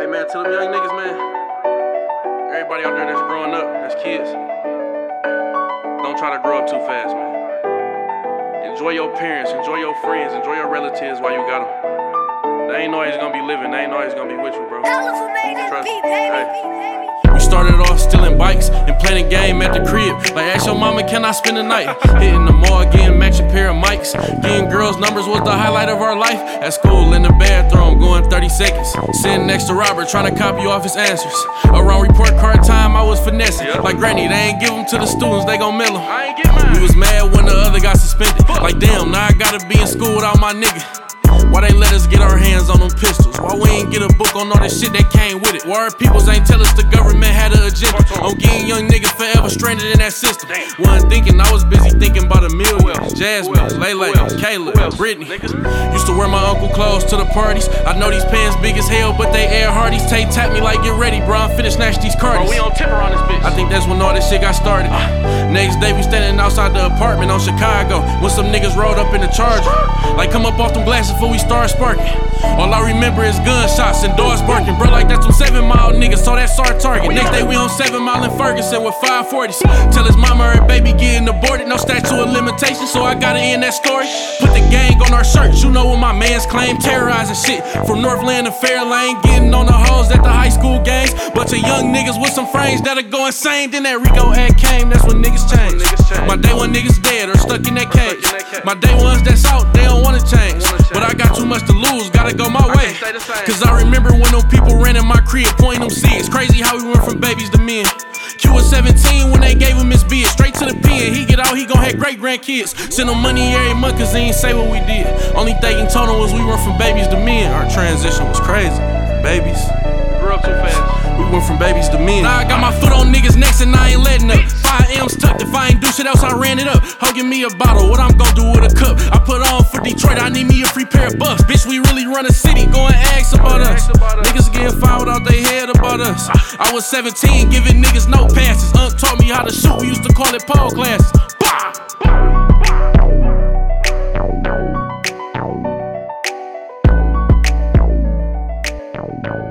Hey man, tell them young niggas, man. Everybody out there that's growing up, that's kids. Don't try to grow up too fast, man. Enjoy your parents, enjoy your friends, enjoy your relatives while you got them. They ain't always gonna be living, they ain't always gonna be with you, bro. Trust me. Hey. We started off stealing bikes and playing a game at the crib. Like, ask your mama, can I spend the night? Hitting the mall, getting matching pair of mics. Getting girls' numbers was the highlight of our life. At school, in the bathroom, going 30 seconds. Sitting next to Robert, trying to copy off his answers. Around report card time, I was finessing. Like Granny, they ain't give them to the students, they gon' mail them. I ain't get mine. We was mad when the other got suspended. Like, damn, now I gotta be in school without my nigga. Why they let us get our hands on them pistols? Why we ain't get a book on all the shit that came with it? Why our peoples ain't tell us the government had an agenda on getting young niggas forever stranded in that system? Wasn't thinking, I was busy thinking about a million. Jasmine, Lele, Kayla, Brittany. Used to wear my uncle clothes to the parties. I know these pants big as hell, but they air hardies. Tay tap me like, get ready, bro, I'm finna snatch these cardies. Bro, we on tipper on this bitch. I think that's when all this shit got started. Next day we standing outside the apartment on Chicago when some niggas rolled up in the Charger. Like, come up off them glasses before we start sparking. All I remember is gunshots and doors barking. Bro, like that's some 7 Mile niggas, so that's our target. Next day we on 7 Mile in Ferguson with 540s. Tell his mama her baby getting aborted. No statute of limitation, so I gotta end that story. Put the gang on our shirts, you know what my mans claim. Terrorizing shit from Northland to Fairlane. Getting on the hoes at the high school games. Bunch of young niggas with some frames that'll go insane. Then that Rico ad came, that's when niggas change. My day one niggas dead or stuck in that cage. My day ones that's out, they don't wanna change. But I got too much to lose, gotta go my way. Cause I remember when them people ran in my crib, pointing them seeds. Crazy how we went from babies to men. Q was 17 when they gave him his bid. Straight to the pen, he get out, he gon' have great grandkids. Send him money every month cause he ain't say what we did. Only thing he told him was we went from babies to men. Our transition was crazy, babies. Grew up too fast. We went from babies to men. Now I got my foot on niggas' necks and I ain't letting up. 5 M's tucked, if I ain't do shit else, I ran it up. Ho, give me a bottle, what I'm gon' do with a cup? I put on for Detroit, I need me a free pair of bucks. Bitch, we really run a city, go and ask about us. Niggas getting found out they head about us. I was 17, giving niggas no passes. Unc taught me how to shoot, we used to call it pole classes. Bah!